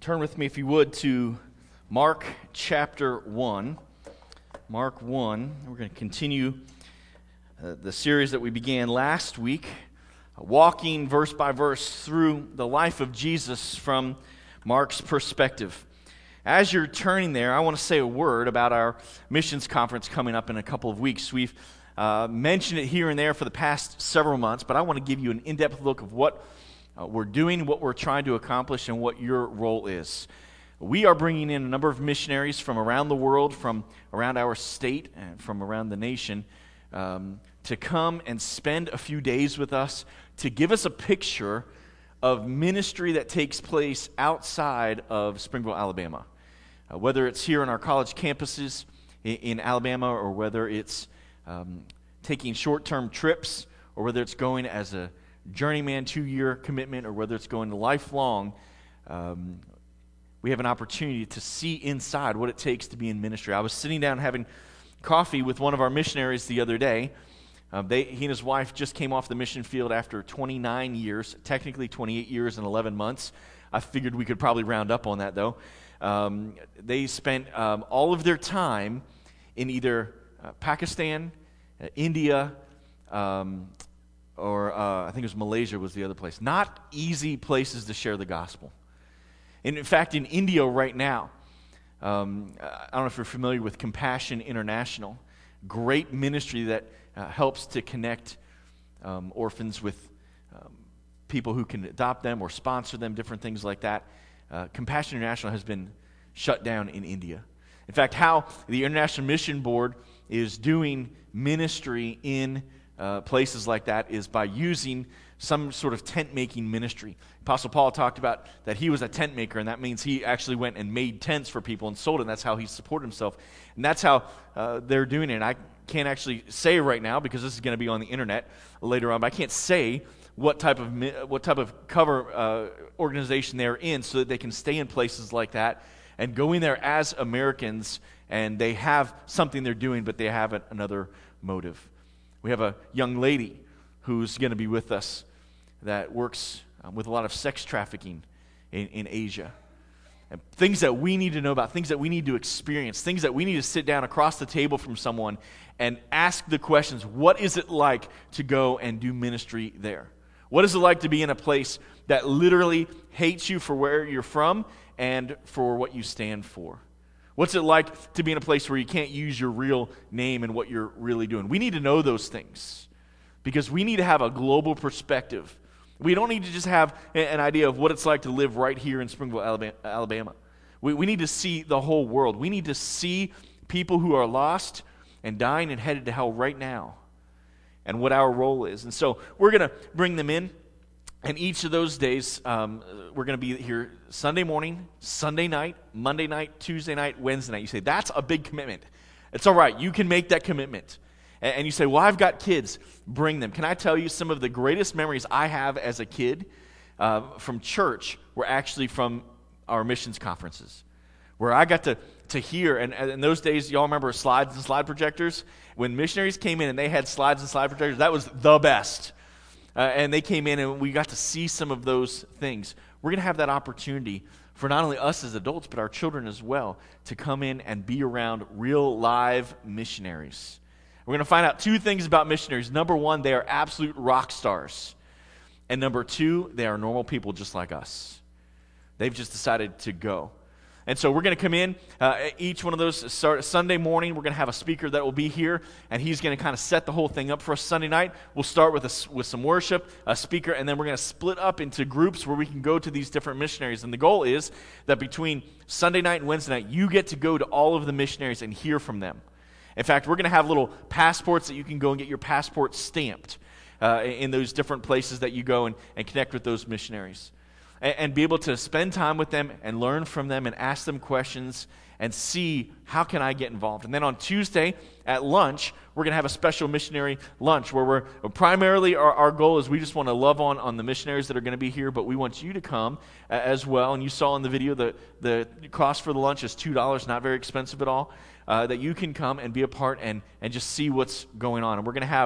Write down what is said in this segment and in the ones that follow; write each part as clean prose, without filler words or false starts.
Turn with me, if you would, to Mark chapter 1. Mark 1. We're going to continue the series that we began last week, walking verse by verse through the life of Jesus from Mark's perspective. As you're turning there, I want to say a word about our missions conference coming up in a couple of weeks. We've mentioned it here and there for the past several months, but I want to give you an in-depth look of what we're doing, what we're trying to accomplish, and what your role is. We are bringing in a number of missionaries from around the world, from around our state, and from around the nation, to come and spend a few days with us to give us a picture of ministry that takes place outside of Springville, Alabama. Whether it's here on our college campuses in Alabama, or whether it's taking short-term trips, or whether it's going as a journeyman 2-year commitment, or whether it's going to lifelong, we have an opportunity to see inside what it takes to be in ministry. I was sitting down having coffee with one of our missionaries the other day. He and his wife just came off the mission field after 29 years, technically 28 years and 11 months. I figured we could probably round up on that, though. They spent all of their time in either Pakistan, India, or I think it was Malaysia was the other place. Not easy places to share the gospel. And in fact, in India right now, I don't know if you're familiar with Compassion International, great ministry that helps to connect orphans with people who can adopt them or sponsor them, different things like that. Compassion International has been shut down in India. In fact, how the International Mission Board is doing ministry in places like that is by using some sort of tent-making ministry. Apostle Paul talked about that he was a tent maker, and that means he actually went and made tents for people and sold it, and that's how he supported himself. And that's how they're doing it. And I can't actually say right now, because this is going to be on the internet later on, but I can't say what type of cover organization they're in so that they can stay in places like that and go in there as Americans, and they have something they're doing, but they have another motive. We have a young lady who's going to be with us that works with a lot of sex trafficking in Asia. And things that we need to know about, things that we need to experience, things that we need to sit down across the table from someone and ask the questions, what is it like to go and do ministry there? What is it like to be in a place that literally hates you for where you're from and for what you stand for? What's it like to be in a place where you can't use your real name and what you're really doing? We need to know those things because we need to have a global perspective. We don't need to just have an idea of what it's like to live right here in Springville, Alabama. We need to see the whole world. We need to see people who are lost and dying and headed to hell right now and what our role is. And so we're going to bring them in. And each of those days, we're going to be here Sunday morning, Sunday night, Monday night, Tuesday night, Wednesday night. You say, that's a big commitment. It's all right. You can make that commitment. And you say, well, I've got kids. Bring them. Can I tell you some of the greatest memories I have as a kid from church were actually from our missions conferences, where I got to hear, and in those days, y'all remember slides and slide projectors? When missionaries came in and they had slides and slide projectors, that was the best. And they came in and we got to see some of those things. We're going to have that opportunity for not only us as adults, but our children as well, to come in and be around real live missionaries. We're going to find out 2 things about missionaries. Number 1, they are absolute rock stars. And number 2, they are normal people just like us. They've just decided to go. And so we're going to come in, each one of those, start Sunday morning, we're going to have a speaker that will be here, and he's going to kind of set the whole thing up for us. Sunday night, we'll start with some worship, a speaker, and then we're going to split up into groups where we can go to these different missionaries. And the goal is that between Sunday night and Wednesday night, you get to go to all of the missionaries and hear from them. In fact, we're going to have little passports that you can go and get your passport stamped in those different places that you go and connect with those missionaries. And be able to spend time with them and learn from them and ask them questions and see how can I get involved. And then on Tuesday at lunch, we're going to have a special missionary lunch where we're primarily our goal is we just want to love on the missionaries that are going to be here, but we want you to come as well. And you saw in the video the cost for the lunch is $2, not very expensive at all, that you can come and be a part and just see what's going on. And we're going to have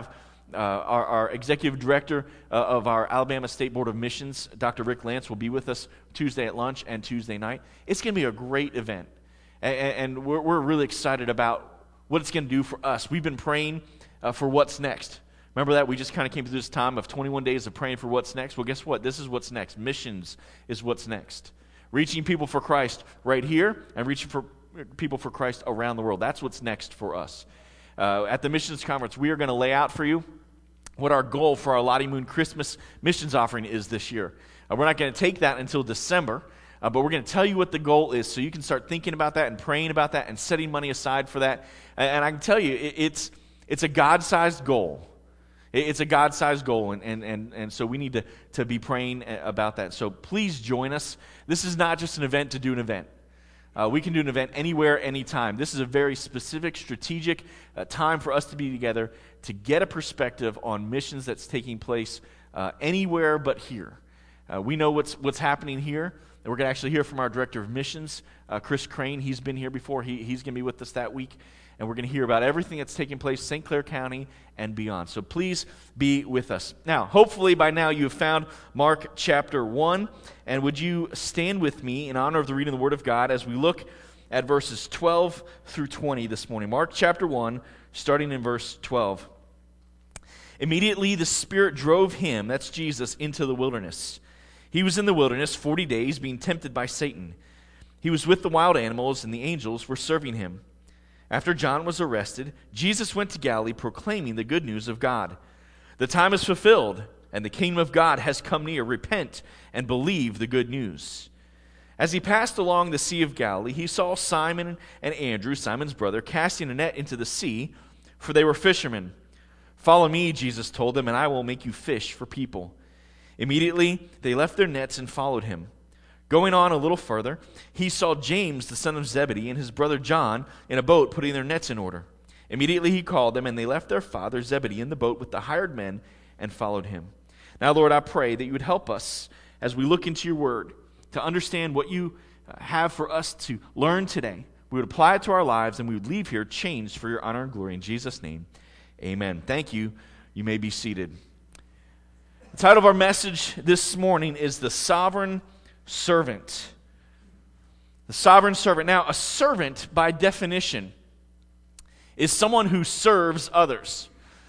Our executive director of our Alabama State Board of Missions, Dr. Rick Lance, will be with us Tuesday at lunch and Tuesday night. It's going to be a great event, and we're really excited about what it's going to do for us. We've been praying for what's next. Remember that? We just kind of came through this time of 21 days of praying for what's next. Well, guess what? This is what's next. Missions is what's next. Reaching people for Christ right here and reaching for people for Christ around the world. That's what's next for us. At the Missions Conference, we are going to lay out for you what our goal for our Lottie Moon Christmas missions offering is this year. We're not going to take that until December, but we're going to tell you what the goal is so you can start thinking about that and praying about that and setting money aside for that. And I can tell you, it's a God-sized goal. It's a God-sized goal, and so we need to be praying about that. So please join us. This is not just an event to do an event. We can do an event anywhere, anytime. This is a very specific, strategic time for us to be together to get a perspective on missions that's taking place anywhere but here. We know what's happening here. And we're going to actually hear from our director of missions, Chris Crane. He's been here before. He's going to be with us that week. And we're going to hear about everything that's taking place St. Clair County and beyond. So please be with us. Now, hopefully by now you have found Mark chapter 1. And would you stand with me in honor of the reading of the Word of God as we look at verses 12 through 20 this morning. Mark chapter 1, starting in verse 12. Immediately the Spirit drove him, that's Jesus, into the wilderness. He was in the wilderness 40 days being tempted by Satan. He was with the wild animals, and the angels were serving him. After John was arrested, Jesus went to Galilee proclaiming the good news of God. The time is fulfilled, and the kingdom of God has come near. Repent and believe the good news. As he passed along the Sea of Galilee, he saw Simon and Andrew, Simon's brother, casting a net into the sea, for they were fishermen. Follow me, Jesus told them, and I will make you fish for people. Immediately they left their nets and followed him. Going on a little further, he saw James, the son of Zebedee, and his brother John in a boat putting their nets in order. Immediately he called them, and they left their father Zebedee in the boat with the hired men and followed him. Now, Lord, I pray that you would help us as we look into your word to understand what you have for us to learn today. We would apply it to our lives, and we would leave here changed for your honor and glory. In Jesus' name, amen. Thank you. You may be seated. The title of our message this morning is The Sovereign Servant. The sovereign servant. Now, a servant, by definition, is someone who serves others.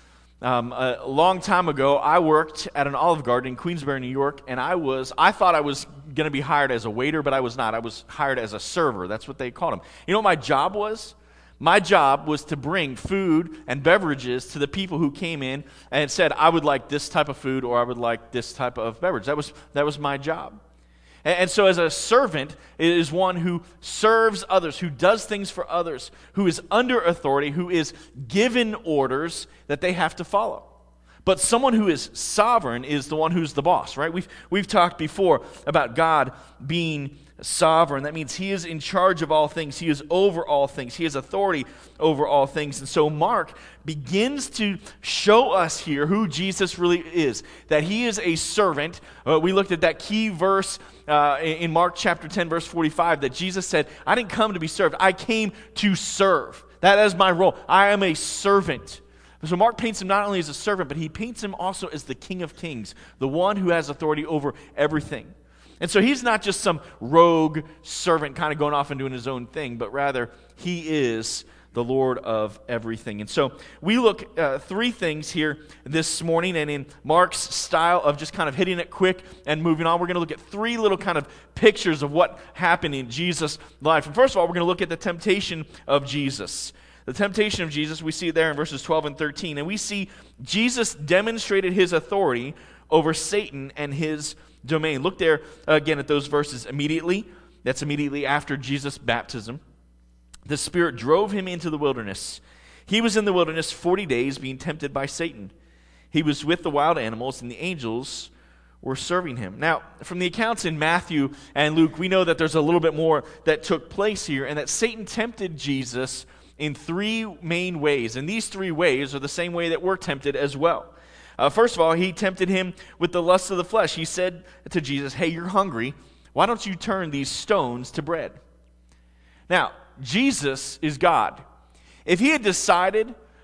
A long time ago, I worked at an Olive Garden in Queensbury, New York, and I thought I was going to be hired as a waiter, but I was not. I was hired as a server. That's what they called them. You know what my job was? My job was to bring food and beverages to the people who came in and said, I would like this type of food or I would like this type of beverage. That was my job. And so as a servant is one who serves others, who does things for others, who is under authority, who is given orders that they have to follow. But someone who is sovereign is the one who's the boss, right? We've talked before about God being sovereign. That means he is in charge of all things. He is over all things. He has authority over all things. And so Mark begins to show us here who Jesus really is, that he is a servant. We looked at that key verse in Mark chapter 10, verse 45, that Jesus said, I didn't come to be served. I came to serve. That is my role. I am a servant. So Mark paints him not only as a servant, but he paints him also as the King of Kings, the one who has authority over everything. And so he's not just some rogue servant kind of going off and doing his own thing, but rather he is the Lord of everything. And so we look three things here this morning, and in Mark's style of just kind of hitting it quick and moving on, we're going to look at three little kind of pictures of what happened in Jesus' life. And first of all, we're going to look at the temptation of Jesus. The temptation of Jesus, we see it there in verses 12 and 13. And we see Jesus demonstrated his authority over Satan and his domain. Look there again at those verses. Immediately, that's immediately after Jesus' baptism, the Spirit drove him into the wilderness. He was in the wilderness 40 days being tempted by Satan. He was with the wild animals, and the angels were serving him. Now, from the accounts in Matthew and Luke, we know that there's a little bit more that took place here, and that Satan tempted Jesus in three main ways. And these three ways are the same way that we're tempted as well. First of all, he tempted him with the lust of the flesh. He said to Jesus, hey, you're hungry. Why don't you turn these stones to bread? Now, Jesus is God. If he had decided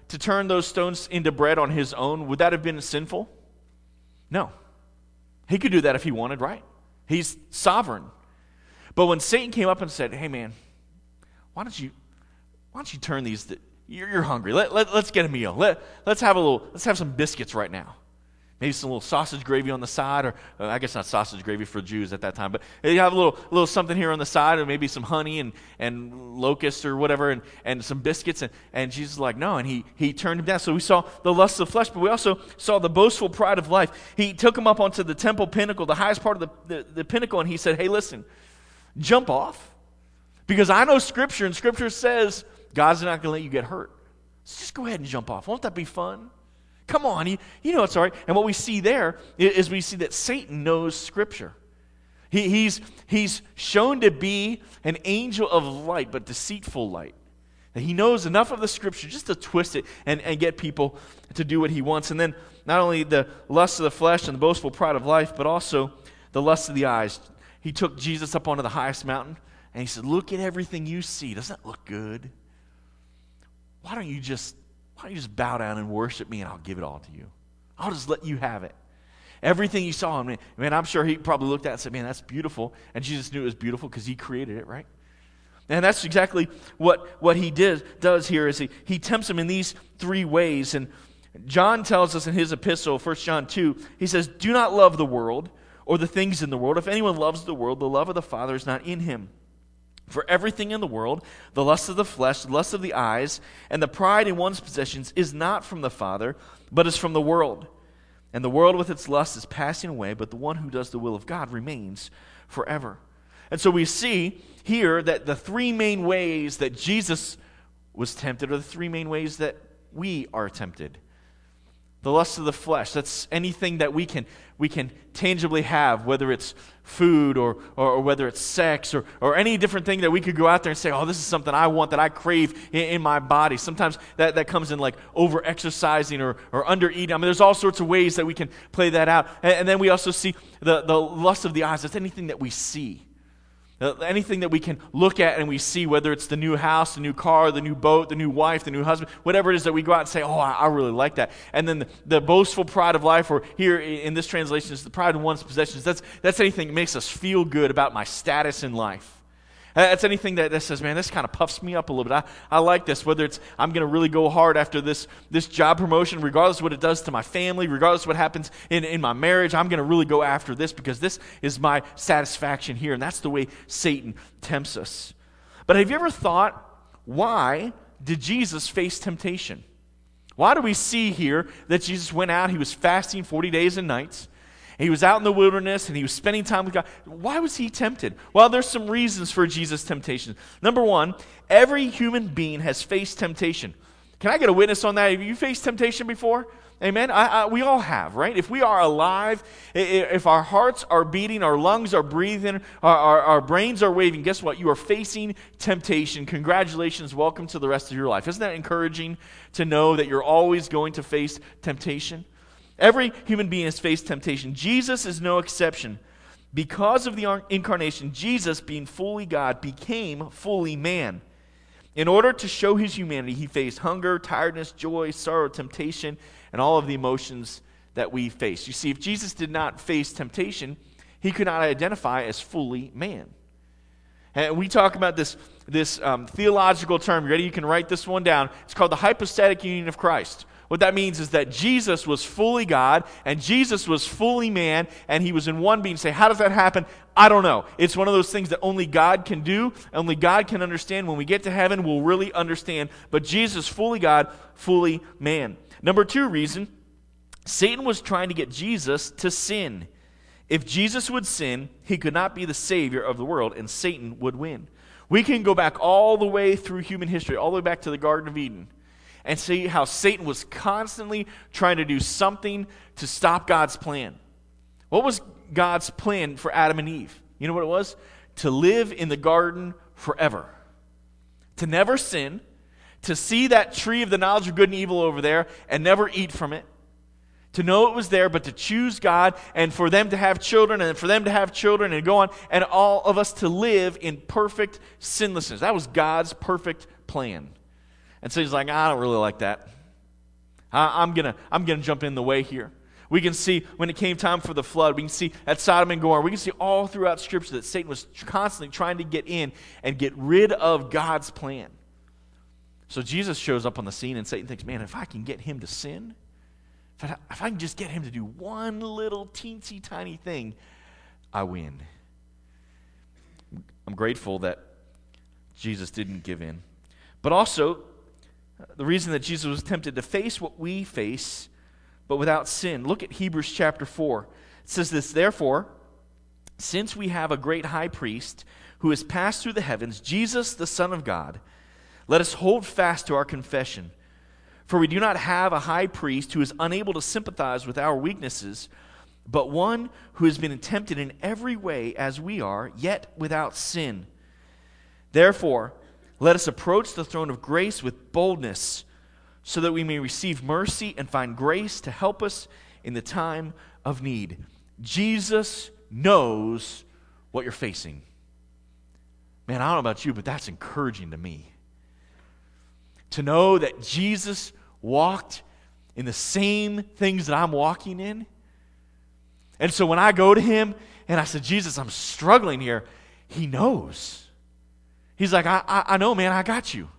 to turn those stones into bread on his own, would that have been sinful? No. He could do that if he wanted, right? He's sovereign. But when Satan came up and said, hey man, why don't you turn these, you're hungry, let's get a meal. Let's have some biscuits right now. Maybe some little sausage gravy on the side, or I guess not sausage gravy for Jews at that time, but you have a little something here on the side, or maybe some honey and locusts or whatever, and some biscuits. And Jesus is like, no, and he turned him down. So we saw the lust of the flesh, but we also saw the boastful pride of life. He took him up onto the temple pinnacle, the highest part of the pinnacle, and he said, hey, listen, jump off. Because I know Scripture, and Scripture says God's not going to let you get hurt. So just go ahead and jump off. Won't that be fun? Come on, you know it's all right. And what we see there is we see that Satan knows Scripture. He's shown to be an angel of light, but deceitful light. And he knows enough of the Scripture just to twist it and get people to do what he wants. And then not only the lust of the flesh and the boastful pride of life, but also the lust of the eyes. He took Jesus up onto the highest mountain, and he said, look at everything you see. Doesn't that look good? Why don't you just bow down and worship me, and I'll give it all to you. I'll just let you have it. Everything you saw, man, I'm sure he probably looked at it and said, man, that's beautiful. And Jesus knew it was beautiful because he created it, right? And that's exactly what he does here is he tempts him in these three ways. And John tells us in his epistle, 1 John 2, he says, do not love the world or the things in the world. If anyone loves the world, the love of the Father is not in him. For everything in the world, the lust of the flesh, the lust of the eyes, and the pride in one's possessions is not from the Father, but is from the world. And the world with its lust is passing away, but the one who does the will of God remains forever. And so we see here that the three main ways that Jesus was tempted are the three main ways that we are tempted. The lust of the flesh, that's anything that we can tangibly have, whether it's food or whether it's sex or any different thing that we could go out there and say, oh, this is something I want, that I crave in my body. Sometimes that comes in like over-exercising or under-eating. I mean, there's all sorts of ways that we can play that out. And then we also see the lust of the eyes. That's anything that we see. Anything that we can look at and we see, whether it's the new house, the new car, the new boat, the new wife, the new husband, whatever it is that we go out and say, oh, I really like that. And then the boastful pride of life, or here in this translation, is the pride in one's possessions. That's anything that makes us feel good about my status in life. That's anything that says, man, this kind of puffs me up a little bit. I like this, whether it's I'm going to really go hard after this job promotion, regardless of what it does to my family, regardless of what happens in my marriage, I'm going to really go after this because this is my satisfaction here. And that's the way Satan tempts us. But have you ever thought, why did Jesus face temptation? Why do we see here that Jesus went out, he was fasting 40 days and nights, he was out in the wilderness, and he was spending time with God. Why was he tempted? Well, there's some reasons for Jesus' temptation. Number one, every human being has faced temptation. Can I get a witness on that? Have you faced temptation before? Amen? We all have, right? If we are alive, if our hearts are beating, our lungs are breathing, our brains are waving, guess what? You are facing temptation. Congratulations. Welcome to the rest of your life. Isn't that encouraging to know that you're always going to face temptation? Every human being has faced temptation. Jesus is no exception. Because of the incarnation, Jesus, being fully God, became fully man. In order to show his humanity, he faced hunger, tiredness, joy, sorrow, temptation, and all of the emotions that we face. You see, if Jesus did not face temptation, he could not identify as fully man. And we talk about this theological term. You ready? You can write this one down. It's called the hypostatic union of Christ. What that means is that Jesus was fully God and Jesus was fully man, and he was in one being. Say, how does that happen? I don't know. It's one of those things that only God can do, only God can understand. When we get to heaven, we'll really understand. But Jesus, fully God, fully man. Number two reason, Satan was trying to get Jesus to sin. If Jesus would sin, he could not be the Savior of the world, and Satan would win. We can go back all the way through human history, all the way back to the Garden of Eden, and see how Satan was constantly trying to do something to stop God's plan. What was God's plan for Adam and Eve? You know what it was? To live in the garden forever. To never sin. To see that tree of the knowledge of good and evil over there and never eat from it. To know it was there, but to choose God, and for them to have children, and for them to have children, and go on, and all of us to live in perfect sinlessness. That was God's perfect plan. And so he's like, I don't really like that. I'm gonna jump in the way here. We can see when it came time for the flood, we can see at Sodom and Gomorrah, we can see all throughout Scripture that Satan was constantly trying to get in and get rid of God's plan. So Jesus shows up on the scene and Satan thinks, man, if I can get him to sin, if I can just get him to do one little teensy tiny thing, I win. I'm grateful that Jesus didn't give in. But also, the reason that Jesus was tempted to face what we face, but without sin. Look at Hebrews chapter 4. It says this, therefore, since we have a great high priest who has passed through the heavens, Jesus, the Son of God, let us hold fast to our confession. For we do not have a high priest who is unable to sympathize with our weaknesses, but one who has been tempted in every way as we are, yet without sin. Therefore, let us approach the throne of grace with boldness, so that we may receive mercy and find grace to help us in the time of need. Jesus knows what you're facing. Man, I don't know about you, but that's encouraging to me. To know that Jesus walked in the same things that I'm walking in. And so when I go to him and I said, Jesus, I'm struggling here, he knows. He's like, I know, man, I got you.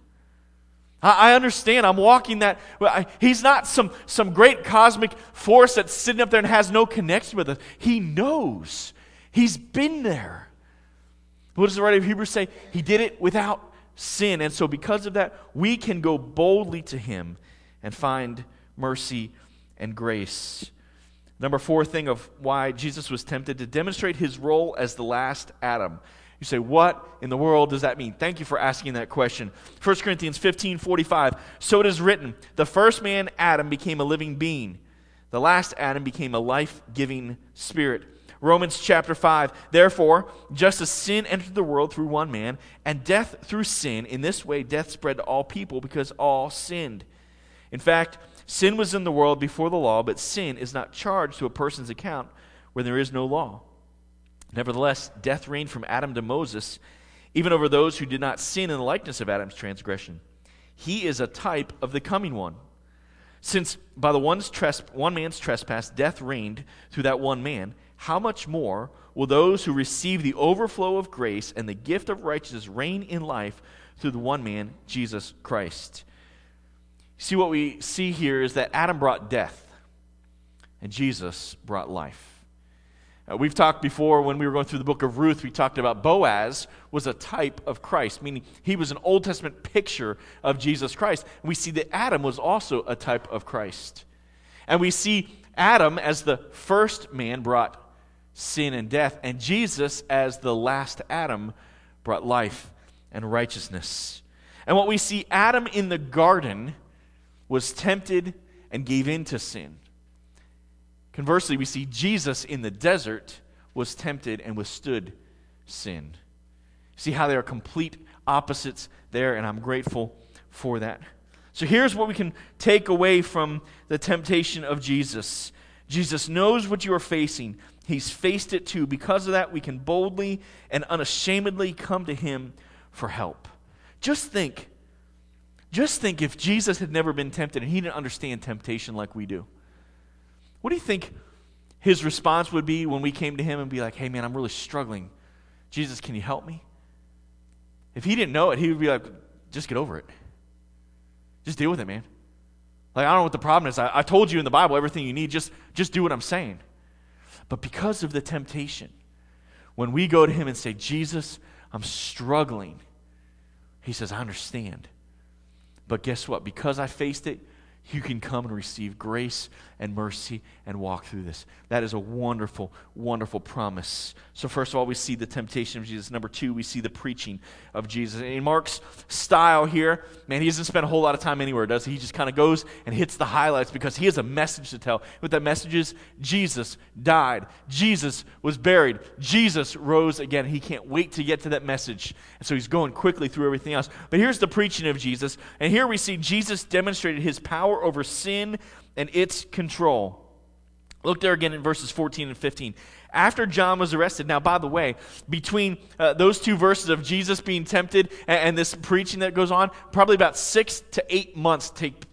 I understand. I'm walking that. He's not some great cosmic force that's sitting up there and has no connection with us. He knows. He's been there. What does the writer of Hebrews say? He did it without sin. And so because of that, we can go boldly to him and find mercy and grace. Number 4 thing of why Jesus was tempted, to demonstrate his role as the last Adam. You say, what in the world does that mean? Thank you for asking that question. 1 Corinthians 15:45. So it is written, the first man, Adam, became a living being. The last Adam became a life-giving spirit. Romans chapter 5. Therefore, just as sin entered the world through one man, and death through sin, in this way death spread to all people because all sinned. In fact, sin was in the world before the law, but sin is not charged to a person's account where there is no law. Nevertheless, death reigned from Adam to Moses, even over those who did not sin in the likeness of Adam's transgression. He is a type of the coming one. Since by the one man's trespass death reigned through that one man, how much more will those who receive the overflow of grace and the gift of righteousness reign in life through the one man, Jesus Christ? See, what we see here is that Adam brought death, and Jesus brought life. We've talked before when we were going through the book of Ruth, we talked about Boaz was a type of Christ, meaning he was an Old Testament picture of Jesus Christ. And we see that Adam was also a type of Christ. And we see Adam as the first man brought sin and death, and Jesus as the last Adam brought life and righteousness. And what we see, Adam in the garden was tempted and gave in to sin. Conversely, we see Jesus in the desert was tempted and withstood sin. See how they are complete opposites there, and I'm grateful for that. So here's what we can take away from the temptation of Jesus. Jesus knows what you are facing. He's faced it too. Because of that, we can boldly and unashamedly come to him for help. Just think if Jesus had never been tempted and he didn't understand temptation like we do. What do you think his response would be when we came to him and be like, hey man, I'm really struggling. Jesus, can you help me? If he didn't know it, he would be like, just get over it. Just deal with it, man. Like, I don't know what the problem is. I told you in the Bible everything you need. Just do what I'm saying. But because of the temptation, when we go to him and say, Jesus, I'm struggling, he says, I understand. But guess what? Because I faced it, you can come and receive grace and mercy and walk through this. That is a wonderful, wonderful promise. So first of all, we see the temptation of Jesus. Number 2, we see the preaching of Jesus. And in Mark's style here, man, he doesn't spend a whole lot of time anywhere, does he? He just kind of goes and hits the highlights because he has a message to tell. What that message is, Jesus died. Jesus was buried. Jesus rose again. He can't wait to get to that message. And so he's going quickly through everything else. But here's the preaching of Jesus. And here we see Jesus demonstrated his power over sin and its control. Look there again in verses 14 and 15. After John was arrested, now by the way, between those two verses of Jesus being tempted and this preaching that goes on, probably about 6 to 8 months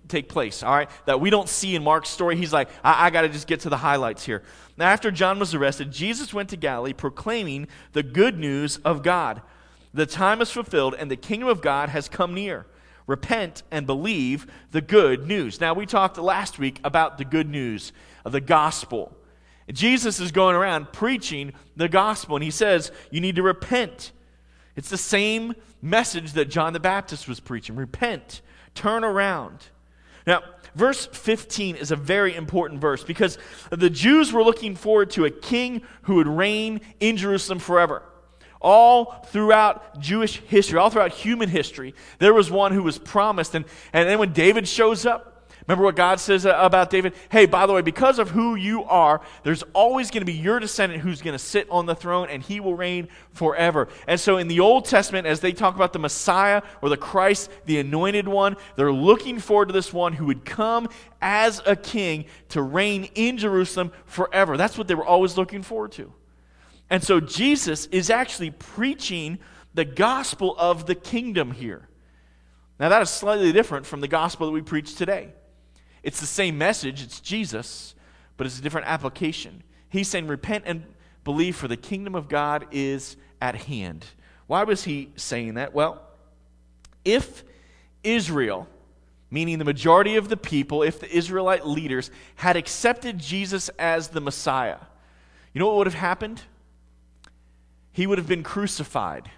take place, all right, that we don't see in Mark's story. He's like, I got to just get to the highlights here. Now, after John was arrested, Jesus went to Galilee proclaiming the good news of God. The time is fulfilled and the kingdom of God has come near. Repent and believe the good news. Now, we talked last week about the good news of the gospel. Jesus is going around preaching the gospel, and he says, you need to repent. It's the same message that John the Baptist was preaching. Repent, turn around. Now, verse 15 is a very important verse because the Jews were looking forward to a king who would reign in Jerusalem forever. All throughout Jewish history, all throughout human history, there was one who was promised. And then when David shows up, remember what God says about David? Hey, by the way, because of who you are, there's always going to be your descendant who's going to sit on the throne, and he will reign forever. And so in the Old Testament, as they talk about the Messiah or the Christ, the anointed one, they're looking forward to this one who would come as a king to reign in Jerusalem forever. That's what they were always looking forward to. And so Jesus is actually preaching the gospel of the kingdom here. Now that is slightly different from the gospel that we preach today. It's the same message, it's Jesus, but it's a different application. He's saying, repent and believe, for the kingdom of God is at hand. Why was he saying that? Well, if Israel, meaning the majority of the people, if the Israelite leaders had accepted Jesus as the Messiah, you know what would have happened? He would have been crucified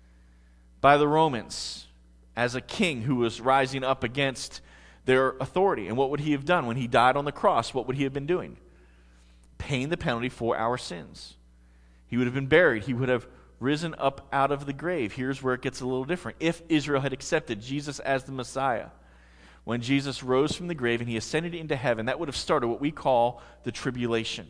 by the Romans as a king who was rising up against their authority. And what would he have done? When he died on the cross, what would he have been doing? Paying the penalty for our sins. He would have been buried. He would have risen up out of the grave. Here's where it gets a little different. If Israel had accepted Jesus as the Messiah, when Jesus rose from the grave and he ascended into heaven, that would have started what we call the tribulation.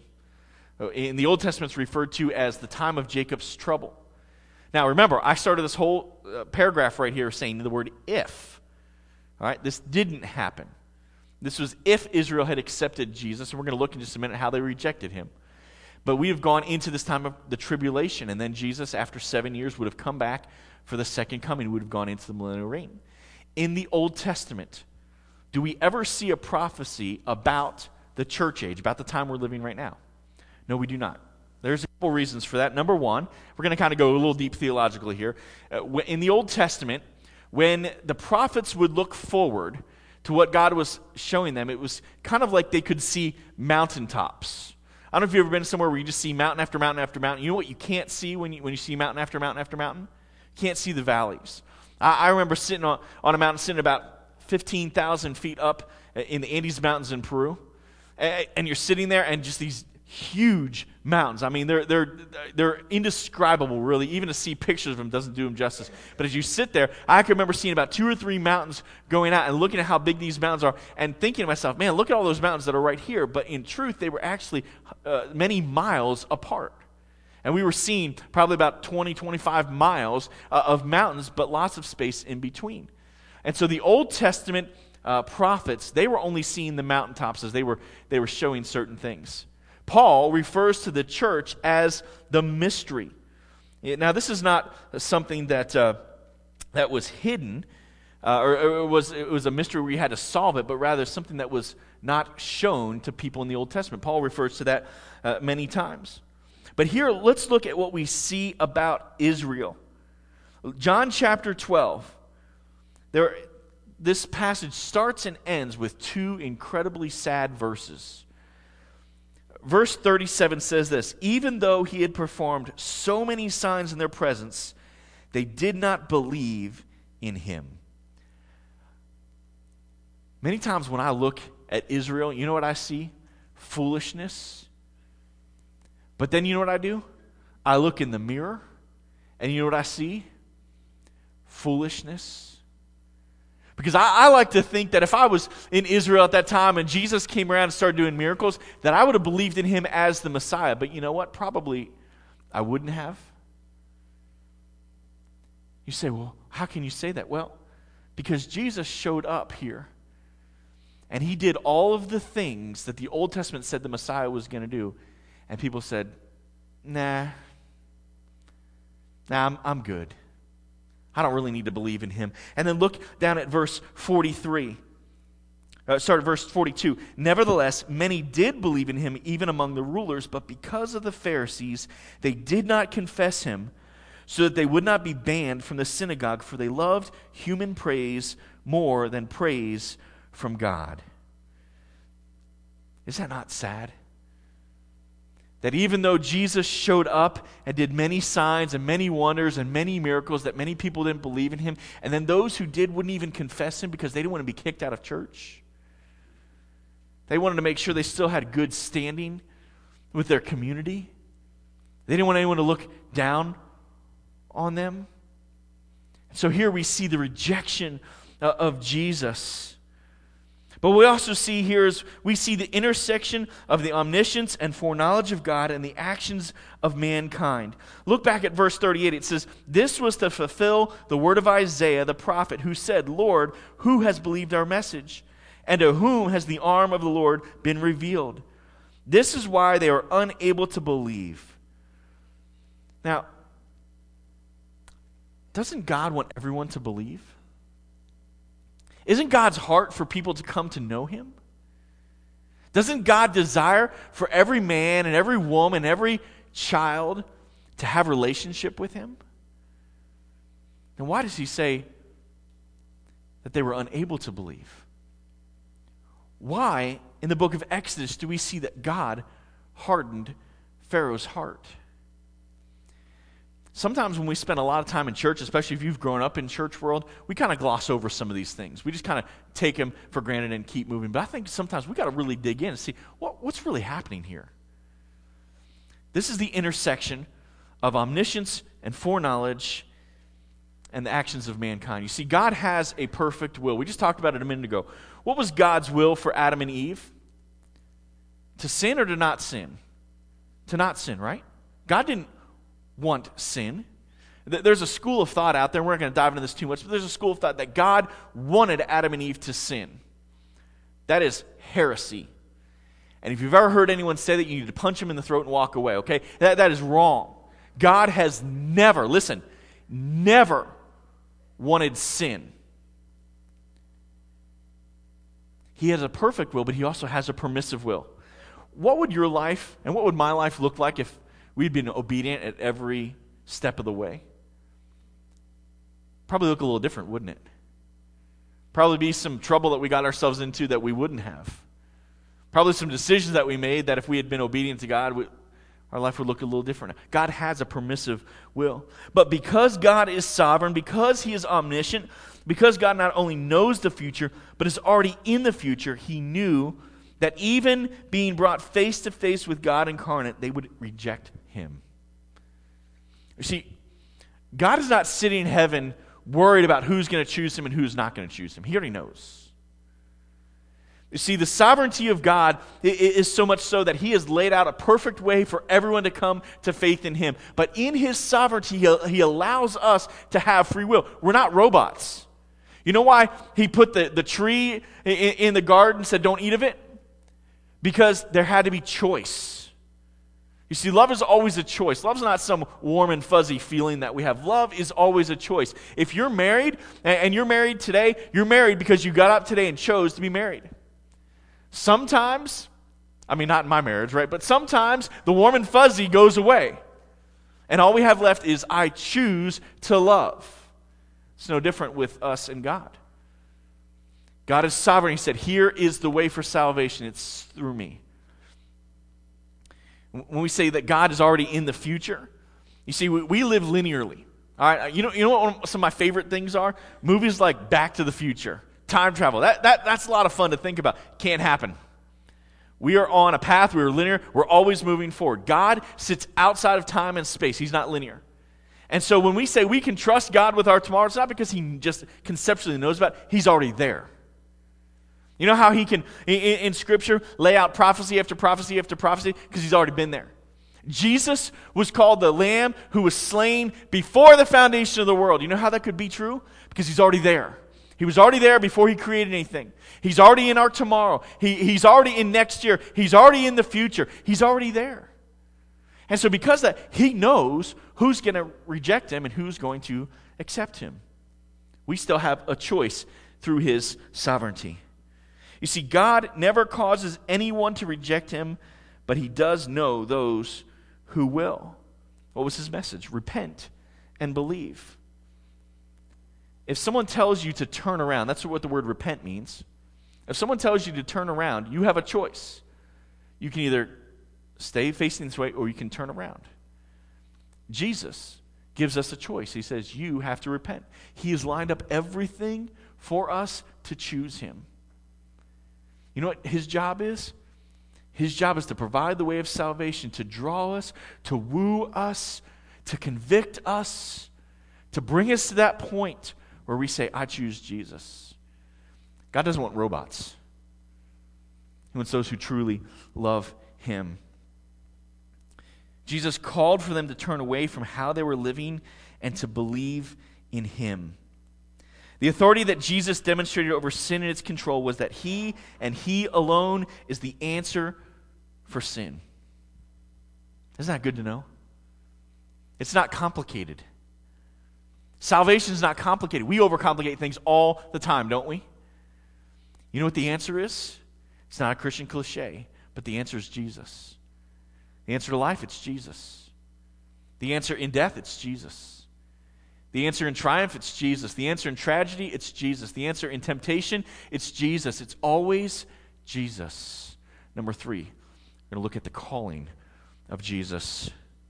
In the Old Testament, it's referred to as the time of Jacob's trouble. Now, remember, I started this whole paragraph right here saying the word if. All right, this didn't happen. This was if Israel had accepted Jesus, and we're going to look in just a minute how they rejected him. But we have gone into this time of the tribulation, and then Jesus, after 7 years, would have come back for the second coming, would have gone into the millennial reign. In the Old Testament, do we ever see a prophecy about the church age, about the time we're living right now? No, we do not. There's a couple reasons for that. Number one, we're going to kind of go a little deep theologically here. In the Old Testament, when the prophets would look forward to what God was showing them, it was kind of like they could see mountaintops. I don't know if you've ever been somewhere where you just see mountain after mountain after mountain. You know what you can't see when you see mountain after mountain after mountain? You can't see the valleys. I remember sitting on a mountain, sitting about 15,000 feet up in the Andes Mountains in Peru, and you're sitting there and just these huge mountains. I mean, they're indescribable, really. Even to see pictures of them doesn't do them justice. But as you sit there, I can remember seeing about 2 or 3 mountains going out and looking at how big these mountains are and thinking to myself, man, look at all those mountains that are right here. But in truth, they were actually many miles apart. And we were seeing probably about 20, 25 miles of mountains, but lots of space in between. And so the Old Testament prophets, they were only seeing the mountaintops as they were showing certain things. Paul refers to the church as the mystery. Now, this is not something that was hidden, or it was a mystery where you had to solve it, but rather something that was not shown to people in the Old Testament. Paul refers to that many times. But here, let's look at what we see about Israel. John chapter 12. This passage starts and ends with 2 incredibly sad verses. Verse 37 says this, even though he had performed so many signs in their presence, they did not believe in him. Many times when I look at Israel, you know what I see? Foolishness. But then you know what I do? I look in the mirror, and you know what I see? Foolishness. Because I like to think that if I was in Israel at that time and Jesus came around and started doing miracles, that I would have believed in him as the Messiah. But you know what? Probably I wouldn't have. You say, well, how can you say that? Well, because Jesus showed up here and he did all of the things that the Old Testament said the Messiah was going to do. And people said, nah, I'm good. I don't really need to believe in him. And then look down at verse 43. Start at verse 42. Nevertheless, many did believe in him, even among the rulers, but because of the Pharisees, they did not confess him, so that they would not be banned from the synagogue, for they loved human praise more than praise from God. Is that not sad? That even though Jesus showed up and did many signs and many wonders and many miracles, that many people didn't believe in him, and then those who did wouldn't even confess him because they didn't want to be kicked out of church. They wanted to make sure they still had good standing with their community. They didn't want anyone to look down on them. So here we see the rejection of Jesus. But we also see here is we see the intersection of the omniscience and foreknowledge of God and the actions of mankind. Look back at verse 38. It says, "This was to fulfill the word of Isaiah the prophet, who said, 'Lord, who has believed our message? And to whom has the arm of the Lord been revealed?' This is why they are unable to believe." Now, doesn't God want everyone to believe? Isn't God's heart for people to come to know him? Doesn't God desire for every man and every woman, every child to have a relationship with him? And why does he say that they were unable to believe? Why, in the book of Exodus, do we see that God hardened Pharaoh's heart? Sometimes when we spend a lot of time in church, especially if you've grown up in church world, we kind of gloss over some of these things. We just kind of take them for granted and keep moving. But I think sometimes we got to really dig in and see what's really happening here. This is the intersection of omniscience and foreknowledge and the actions of mankind. You see, God has a perfect will. We just talked about it a minute ago. What was God's will for Adam and Eve? To sin or to not sin? To not sin, right? God didn't want sin. There's a school of thought out there, we're not going to dive into this too much, but there's a school of thought that God wanted Adam and Eve to sin. That is heresy. And if you've ever heard anyone say that, you need to punch them in the throat and walk away, okay? That is wrong. God has never wanted sin. He has a perfect will, but he also has a permissive will. What would your life and what would my life look like if we'd been obedient at every step of the way? Probably look a little different, wouldn't it? Probably be some trouble that we got ourselves into that we wouldn't have. Probably some decisions that we made that if we had been obedient to God, our life would look a little different. God has a permissive will. But because God is sovereign, because he is omniscient, because God not only knows the future, but is already in the future, he knew that even being brought face to face with God incarnate, they would reject him. You see, God is not sitting in heaven worried about who's going to choose him and who's not going to choose him. He already knows. You see, the sovereignty of God is so much so that he has laid out a perfect way for everyone to come to faith in him. But in his sovereignty, he allows us to have free will. We're not robots. You know why he put the tree in the garden and said, don't eat of it? Because there had to be choice. You see, love is always a choice. Love's not some warm and fuzzy feeling that we have. Love is always a choice. If you're married, and you're married today, you're married because you got up today and chose to be married. Sometimes, I mean, not in my marriage, right? But sometimes the warm and fuzzy goes away. And all we have left is, I choose to love. It's no different with us and God. God is sovereign. He said, here is the way for salvation. It's through me. When we say that God is already in the future, you see, we live linearly. All right, you know what some of my favorite things are? Movies like Back to the Future, time travel. That's a lot of fun to think about. Can't happen. We are on a path. We are linear. We're always moving forward. God sits outside of time and space. He's not linear. And so when we say we can trust God with our tomorrow, it's not because he just conceptually knows about it. He's already there. You know how he can, in Scripture, lay out prophecy after prophecy after prophecy? Because he's already been there. Jesus was called the Lamb who was slain before the foundation of the world. You know how that could be true? Because he's already there. He was already there before he created anything. He's already in our tomorrow. He's already in next year. He's already in the future. He's already there. And so because that, he knows who's going to reject him and who's going to accept him. We still have a choice through his sovereignty. You see, God never causes anyone to reject him, but he does know those who will. What was his message? Repent and believe. If someone tells you to turn around, that's what the word repent means. If someone tells you to turn around, you have a choice. You can either stay facing this way or you can turn around. Jesus gives us a choice. He says, you have to repent. He has lined up everything for us to choose him. You know what his job is? His job is to provide the way of salvation, to draw us, to woo us, to convict us, to bring us to that point where we say, I choose Jesus. God doesn't want robots. He wants those who truly love him. Jesus called for them to turn away from how they were living and to believe in him. The authority that Jesus demonstrated over sin and its control was that he and he alone is the answer for sin. Isn't that good to know? It's not complicated. Salvation is not complicated. We overcomplicate things all the time, don't we? You know what the answer is? It's not a Christian cliche, but the answer is Jesus. The answer to life, it's Jesus. The answer in death, it's Jesus. The answer in triumph, it's Jesus. The answer in tragedy, it's Jesus. The answer in temptation, it's Jesus. It's always Jesus. Number 3, we're going to look at the calling of Jesus.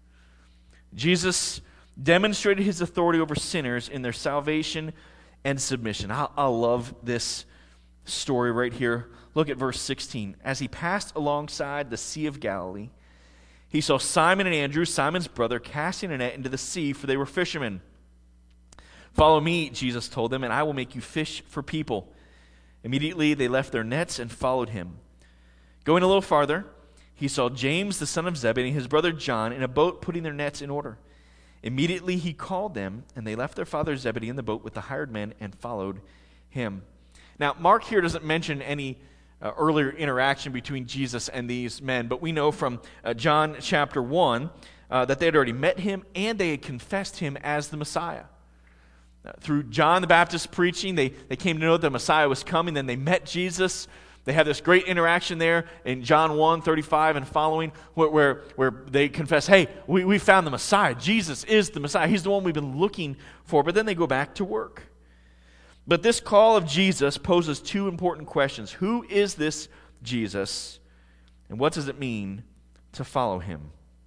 Jesus demonstrated his authority over sinners in their salvation and submission. I love this story right here. Look at verse 16. As he passed alongside the Sea of Galilee, he saw Simon and Andrew, Simon's brother, casting a net into the sea, for they were fishermen. Follow me, Jesus told them, and I will make you fish for people. Immediately they left their nets and followed him. Going a little farther, he saw James, the son of Zebedee, and his brother John in a boat putting their nets in order. Immediately he called them, and they left their father Zebedee in the boat with the hired men and followed him. Now, Mark here doesn't mention any earlier interaction between Jesus and these men, but we know from John chapter 1 that they had already met him and they had confessed him as the Messiah. Through John the Baptist preaching, they came to know that the Messiah was coming. Then they met Jesus. They had this great interaction there in John 1:35 and following where they confess, hey, we found the Messiah. Jesus is the Messiah. He's the one we've been looking for. But then they go back to work. But this call of Jesus poses 2 important questions. Who is this Jesus? And what does it mean to follow him?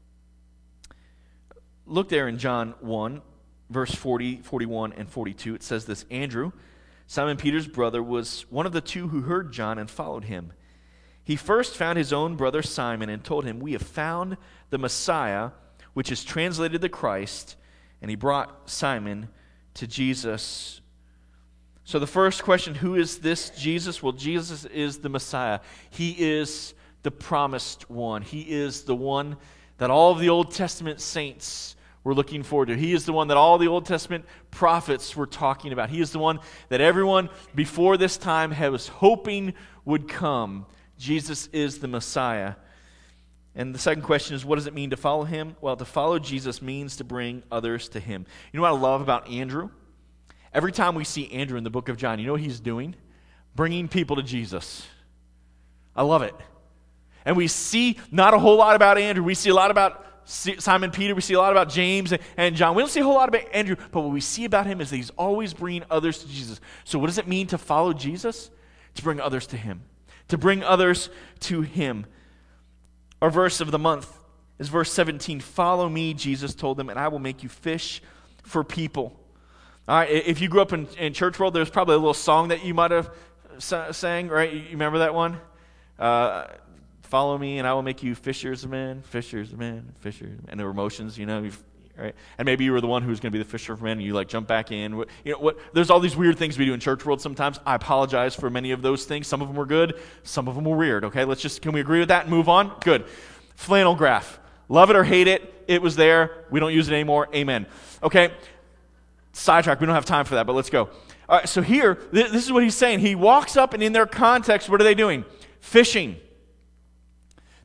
Look there in John 1, verse 40, 41, and 42. It says this, Andrew, Simon Peter's brother, was one of the 2 who heard John and followed him. He first found his own brother Simon and told him, we have found the Messiah, which is translated the Christ, and he brought Simon to Jesus. So the first question, who is this Jesus? Well, Jesus is the Messiah. He is the promised one. He is the one that all of the Old Testament saints were looking forward to. He is the one that all the Old Testament prophets were talking about. He is the one that everyone before this time was hoping would come. Jesus is the Messiah. And the second question is, what does it mean to follow him? Well, to follow Jesus means to bring others to him. You know what I love about Andrew? Every time we see Andrew in the book of John, you know what he's doing? Bringing people to Jesus. I love it. And we see not a whole lot about Andrew. We see a lot about Simon Peter. We see a lot about James and John. We don't see a whole lot about Andrew, but what we see about him is that he's always bringing others to Jesus. So what does it mean to follow Jesus? To bring others to him. To bring others to him. Our verse of the month is verse 17. Follow me, Jesus told them, and I will make you fish for people. All right, if you grew up in church world, there's probably a little song that you might have sang, right? You remember that one? Follow me and I will make you fishers of men, fishers of men, fishers. And there were motions, right? And maybe you were the one who was going to be the fisher of men and you jump back in. There's all these weird things we do in church world sometimes. I apologize for many of those things. Some of them were good, some of them were weird, okay? Can we agree with that and move on? Good. Flannel graph. Love it or hate it, it was there. We don't use it anymore. Amen. Okay? Sidetrack, we don't have time for that, but let's go. All right, so here, this is what he's saying. He walks up, and in their context, what are they doing? Fishing.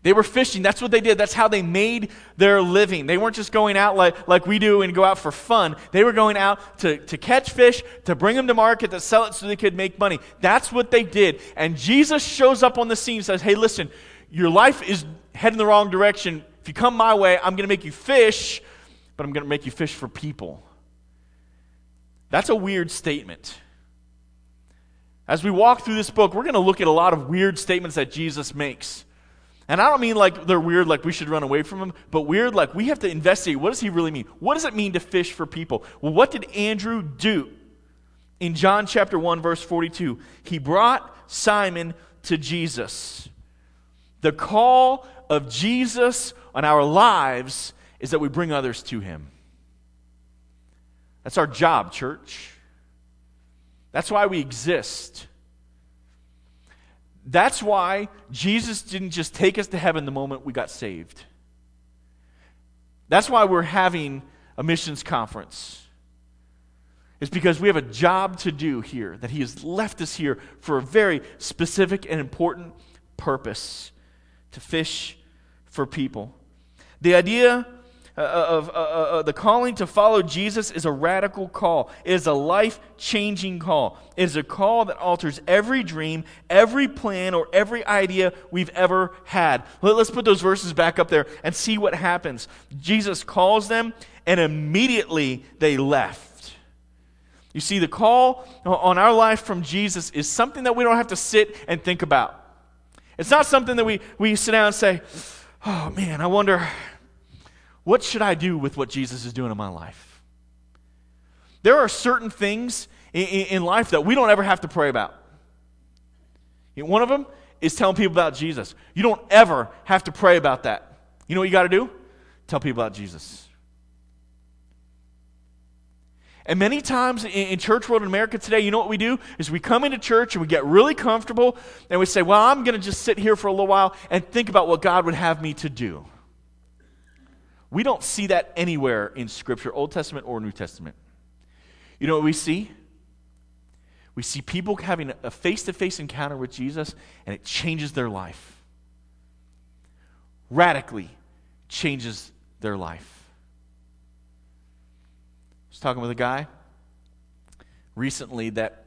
They were fishing. That's what they did. That's how they made their living. They weren't just going out like we do and go out for fun. They were going out to catch fish, to bring them to market, to sell it so they could make money. That's what they did. And Jesus shows up on the scene and says, hey, listen, your life is heading the wrong direction. If you come my way, I'm going to make you fish, but I'm going to make you fish for people. That's a weird statement. As we walk through this book, we're going to look at a lot of weird statements that Jesus makes. And I don't mean like they're weird, like we should run away from them, but weird like we have to investigate, what does he really mean? What does it mean to fish for people? Well, what did Andrew do? In John chapter 1, verse 42, he brought Simon to Jesus. The call of Jesus on our lives is that we bring others to him. That's our job, church. That's why we exist. That's why Jesus didn't just take us to heaven the moment we got saved. That's why we're having a missions conference. It's because we have a job to do here, that he has left us here for a very specific and important purpose, to fish for people. The idea of the calling to follow Jesus is a radical call. It is a life-changing call. It is a call that alters every dream, every plan, or every idea we've ever had. Let's put those verses back up there and see what happens. Jesus calls them, and immediately they left. You see, the call on our life from Jesus is something that we don't have to sit and think about. It's not something that we sit down and say, oh man, I wonder, what should I do with what Jesus is doing in my life? There are certain things in life that we don't ever have to pray about. One of them is telling people about Jesus. You don't ever have to pray about that. You know what you got to do? Tell people about Jesus. And many times in church world in America today, you know what we do? Is we come into church and we get really comfortable and we say, well, I'm going to just sit here for a little while and think about what God would have me to do. We don't see that anywhere in Scripture, Old Testament or New Testament. You know what we see? We see people having a face-to-face encounter with Jesus, and it changes their life. Radically changes their life. I was talking with a guy recently that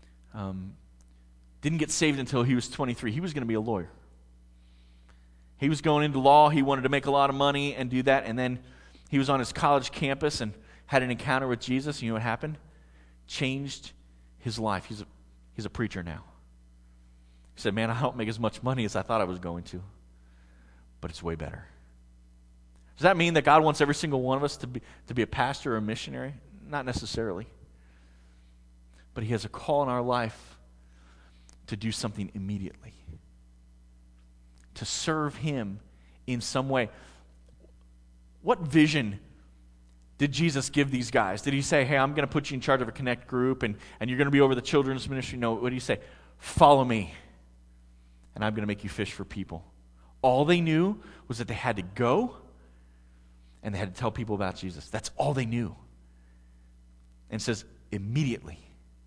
didn't get saved until he was 23. He was going to be a lawyer. He was going into law. He wanted to make a lot of money and do that. And then he was on his college campus and had an encounter with Jesus. You know what happened? Changed his life. He's a preacher now. He said, man, I don't make as much money as I thought I was going to, but it's way better. Does that mean that God wants every single one of us to be a pastor or a missionary? Not necessarily. But he has a call in our life to do something immediately, to serve him in some way. What vision did Jesus give these guys? Did he say, hey, I'm going to put you in charge of a connect group and you're going to be over the children's ministry? No, what did he say? Follow me, and I'm going to make you fish for people. All they knew was that they had to go and they had to tell people about Jesus. That's all they knew. And it says, immediately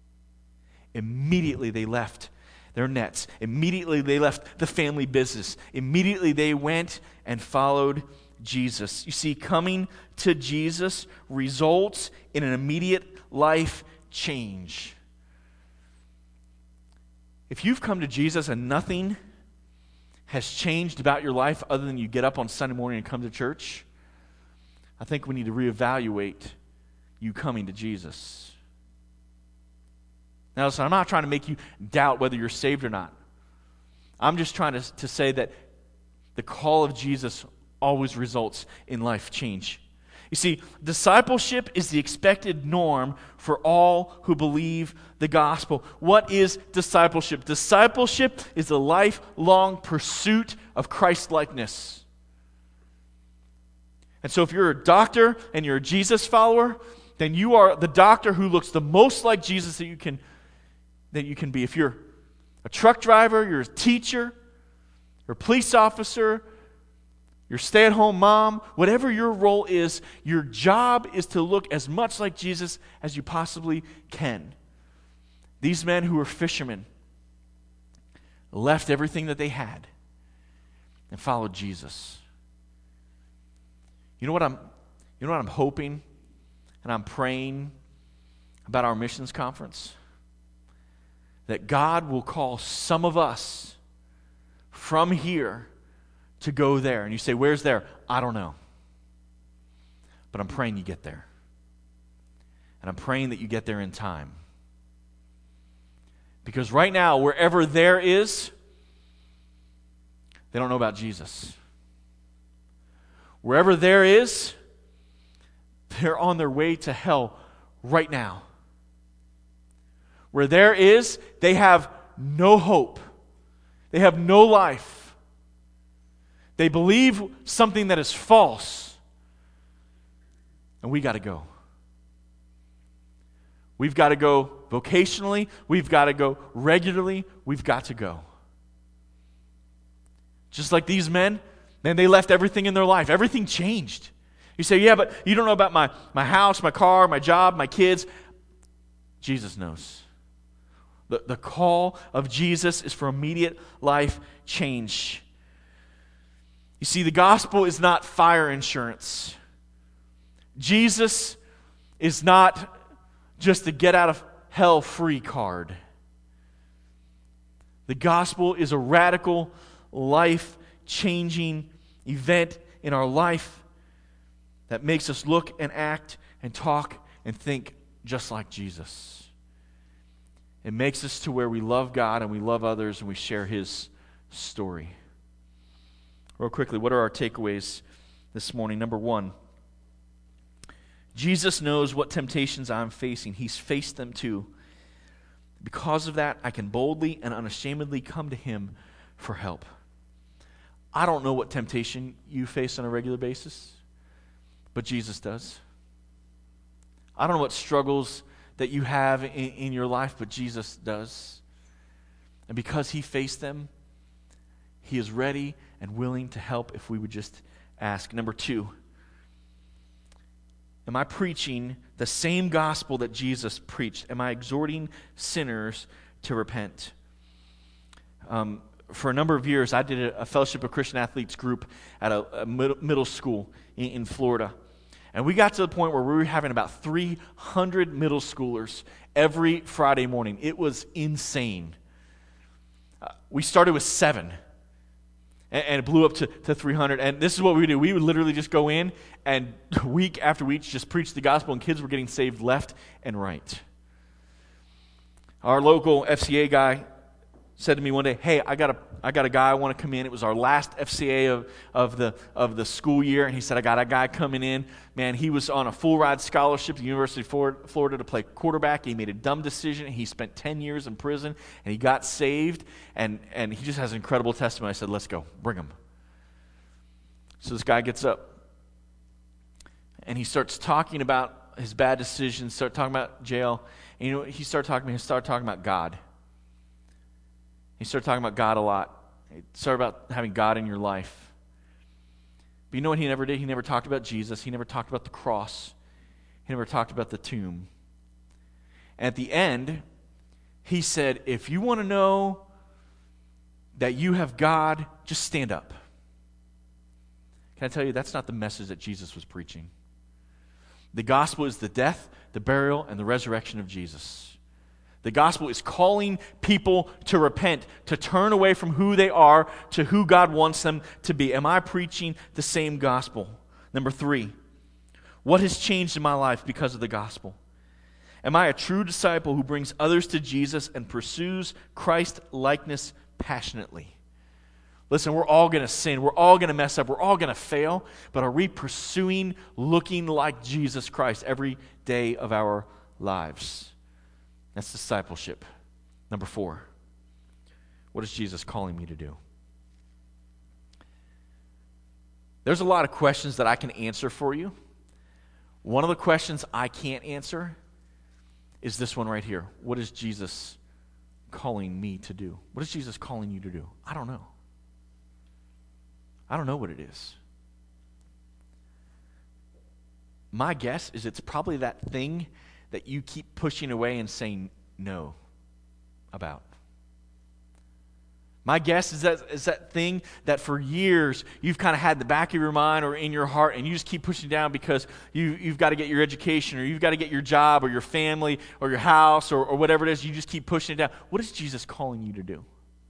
they left their nets. Immediately they left the family business. Immediately they went and followed Jesus. You see, coming to Jesus results in an immediate life change. If you've come to Jesus and nothing has changed about your life other than you get up on Sunday morning and come to church, I think we need to reevaluate you coming to Jesus. Now listen, I'm not trying to make you doubt whether you're saved or not. I'm just trying to say that the call of Jesus always results in life change. You see, discipleship is the expected norm for all who believe the gospel. What is discipleship? Discipleship is a lifelong pursuit of Christ-likeness. And so if you're a doctor and you're a Jesus follower, then you are the doctor who looks the most like Jesus that you can be. If you're a truck driver, you're a teacher, you're a police officer, you're a stay-at-home mom, whatever your role is, your job is to look as much like Jesus as you possibly can. These men who were fishermen left everything that they had, and follow Jesus. You know what I'm hoping and I'm praying about our missions conference? That God will call some of us from here to go there. And you say, where's there? I don't know. But I'm praying you get there. And I'm praying that you get there in time. Because right now, wherever there is, they don't know about Jesus. Wherever there is, they're on their way to hell right now. Where there is, they have no hope. They have no life. They believe something that is false. And we got to go. We've got to go vocationally. We've got to go regularly. We've got to go. Just like these men, man, they left everything in their life. Everything changed. You say, yeah, but you don't know about my house, my car, my job, my kids. Jesus knows. The call of Jesus is for immediate life change. You see, the gospel is not fire insurance. Jesus is not just a get out of hell free card. The gospel is a radical, life-changing event in our life that makes us look and act and talk and think just like Jesus. It makes us to where we love God and we love others and we share His story. Real quickly, what are our takeaways this morning? Number one, Jesus knows what temptations I'm facing. He's faced them too. Because of that, I can boldly and unashamedly come to Him for help. I don't know what temptation you face on a regular basis, but Jesus does. I don't know what struggles that you have in your life, but Jesus does. And because He faced them, He is ready and willing to help if we would just ask. Number two, am I preaching the same gospel that Jesus preached? Am I exhorting sinners to repent? For a number of years, I did a Fellowship of Christian Athletes group at a middle school in Florida. And we got to the point where we were having about 300 middle schoolers every Friday morning. It was insane. We started with 7, and it blew up to 300. And this is what we would do. We would literally just go in, and week after week, just preach the gospel, and kids were getting saved left and right. Our local FCA guy said to me one day, hey, I got a guy I want to come in. It was our last FCA of the school year, and he said, I got a guy coming in. Man, he was on a full ride scholarship at the University of Florida to play quarterback. He made a dumb decision. He spent 10 years in prison, and he got saved, and he just has an incredible testimony. I said, let's go, bring him. So this guy gets up, and he starts talking about his bad decisions, start talking about jail, and you know, he started talking about God. He started talking about God a lot. He started about having God in your life. But you know what he never did? He never talked about Jesus. He never talked about the cross. He never talked about the tomb. And at the end, he said, if you want to know that you have God, just stand up. Can I tell you, that's not the message that Jesus was preaching. The gospel is the death, the burial, and the resurrection of Jesus. The gospel is calling people to repent, to turn away from who they are to who God wants them to be. Am I preaching the same gospel? Number 3, what has changed in my life because of the gospel? Am I a true disciple who brings others to Jesus and pursues Christ-likeness passionately? Listen, we're all going to sin. We're all going to mess up. We're all going to fail. But are we pursuing looking like Jesus Christ every day of our lives? That's discipleship. Number 4, what is Jesus calling me to do? There's a lot of questions that I can answer for you. One of the questions I can't answer is this one right here. What is Jesus calling me to do? What is Jesus calling you to do? I don't know. I don't know what it is. My guess is it's probably that thing that you keep pushing away and saying no about. My guess is that thing that for years you've kind of had in the back of your mind or in your heart, and you just keep pushing down because you've got to get your education, or you've got to get your job, or your family, or your house, or whatever it is. You just keep pushing it down. What is Jesus calling you to do?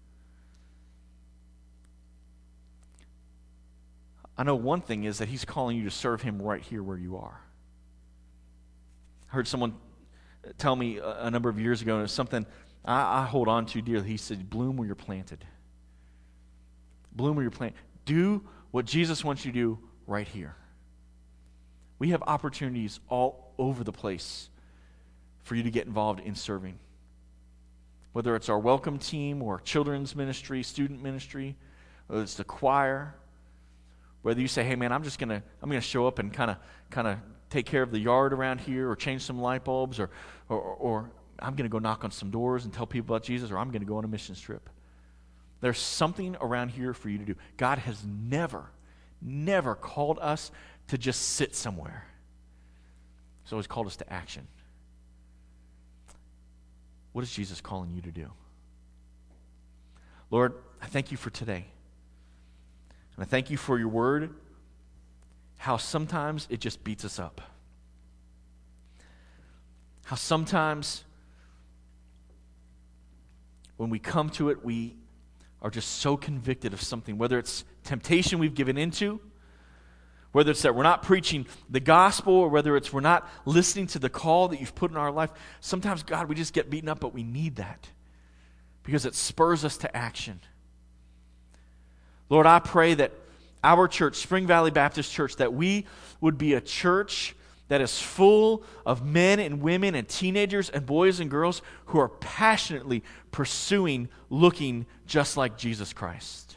I know one thing is that he's calling you to serve him right here where you are. I heard someone tell me a number of years ago, and it's something I hold on to dearly. He said, bloom where you're planted. Bloom where you're planted. Do what Jesus wants you to do right here. We have opportunities all over the place for you to get involved in serving. Whether it's our welcome team or children's ministry, student ministry, whether it's the choir, whether you say, hey man, I'm gonna show up and kind of take care of the yard around here, or change some light bulbs, or I'm going to go knock on some doors and tell people about Jesus, or I'm going to go on a missions trip. There's something around here for you to do. God has never called us to just sit somewhere. He's always called us to action. What is Jesus calling you to do? Lord, I thank you for today. And I thank you for your word, how sometimes it just beats us up. How sometimes when we come to it, we are just so convicted of something, whether it's temptation we've given into, whether it's that we're not preaching the gospel, or whether it's we're not listening to the call that you've put in our life. Sometimes, God, we just get beaten up, but we need that because it spurs us to action. Lord, I pray that our church, Spring Valley Baptist Church, that we would be a church that is full of men and women and teenagers and boys and girls who are passionately pursuing looking just like Jesus Christ.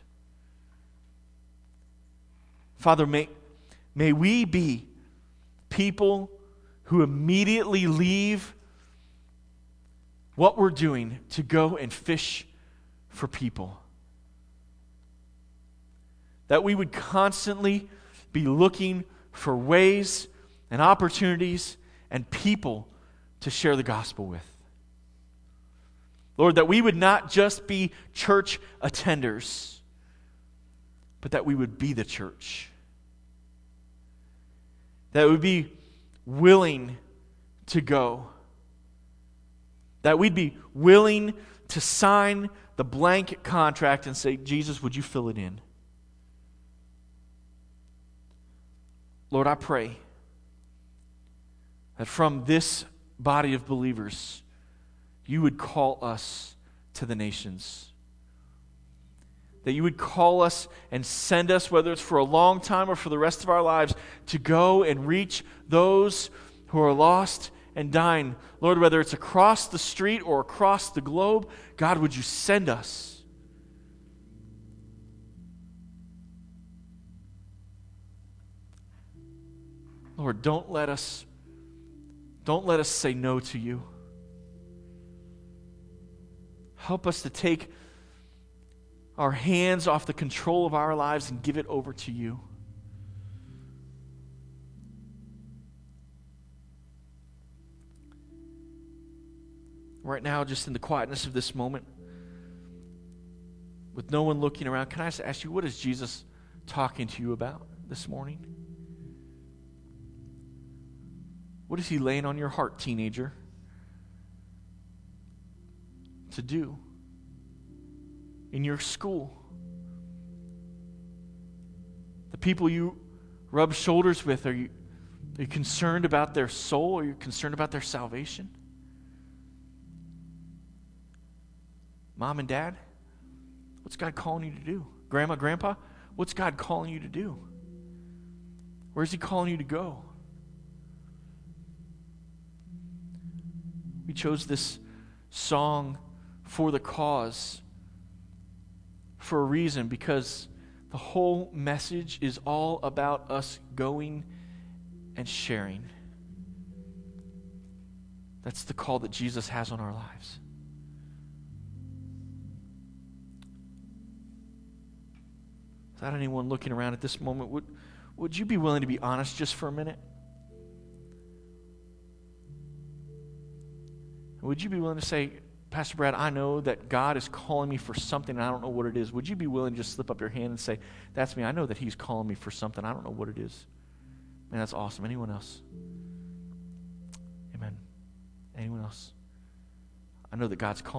Father, may we be people who immediately leave what we're doing to go and fish for people. That we would constantly be looking for ways and opportunities and people to share the gospel with. Lord, that we would not just be church attenders, but that we would be the church. That we'd be willing to go. That we'd be willing to sign the blank contract and say, Jesus, would you fill it in? Lord, I pray that from this body of believers, you would call us to the nations. That you would call us and send us, whether it's for a long time or for the rest of our lives, to go and reach those who are lost and dying. Lord, whether it's across the street or across the globe, God, would you send us? Lord, don't let us say no to you. Help us to take our hands off the control of our lives and give it over to you. Right now, just in the quietness of this moment, with no one looking around, can I just ask you, what is Jesus talking to you about this morning? What is he laying on your heart, teenager, to do in your school? The people you rub shoulders with, are you concerned about their soul? Are you concerned about their salvation? Mom and Dad, what's God calling you to do? Grandma, Grandpa, what's God calling you to do? Where's he calling you to go? We chose this song, For the Cause, for a reason, because the whole message is all about us going and sharing. That's the call that Jesus has on our lives. Without anyone looking around at this moment, would you be willing to be honest just for a minute? Would you be willing to say, Pastor Brad, I know that God is calling me for something, and I don't know what it is. Would you be willing to just slip up your hand and say, that's me. I know that he's calling me for something. I don't know what it is. Man, that's awesome. Anyone else? Amen. Anyone else? I know that God's calling